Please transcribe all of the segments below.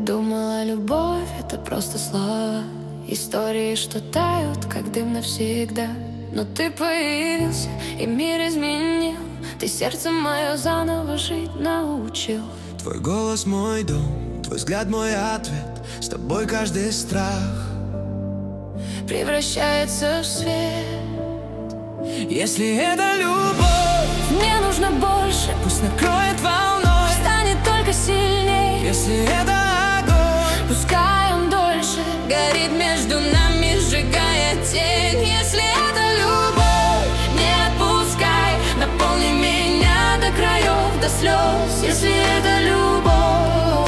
Думала, любовь — это просто слова, истории, что тают, как дым навсегда. Но ты появился, и мир изменил. Ты сердце мое заново жить научил. Твой голос мой дом, твой взгляд мой ответ. С тобой каждый страх превращается в свет. Если это любовь, мне нужно больше. пусть накроет волной, станет только сильней. если это огонь, пускай он дольше горит между нами, сжигая тень. Если это любовь, не отпускай, наполни меня до краев, до слез. Если это любовь,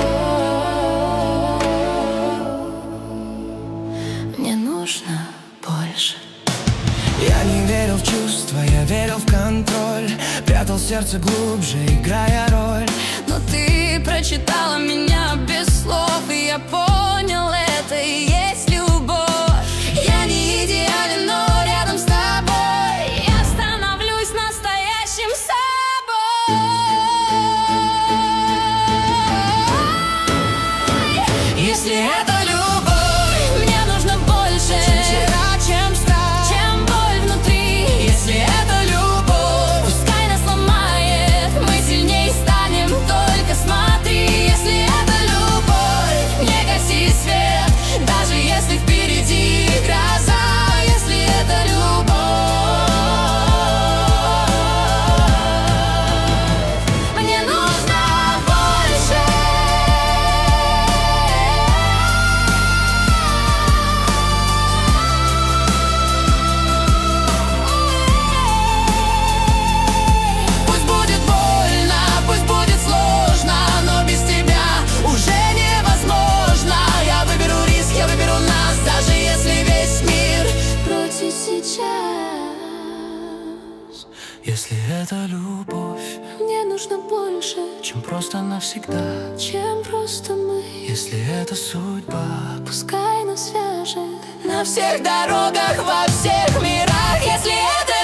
мне нужно больше. я не верил в чувства, я верил в контроль. Прятал сердце глубже, играя роль. Но ты прочитала меня без слов, и я понял, это и есть любовь. Я не идеален, но рядом с тобой я становлюсь настоящим собой. Если это любовь, мне нужно больше, чем вчера, чем страх, чем боль внутри. Если это любовь, пускай нас ломает, мы сильней станем, только смотри. Если это любовь, не гаси свет, даже если впереди гроза. Если это любовь, мне нужно больше. Пусть будет больно, пусть будет сложно, но без тебя уже невозможно. Я выберу риск, я выберу нас, даже если весь мир против сейчас. если это любовь, Мне нужно больше, чем просто навсегда. чем просто мы. Если это судьба, Пускай нас свяжет на всех дорогах, во всех мирах. если это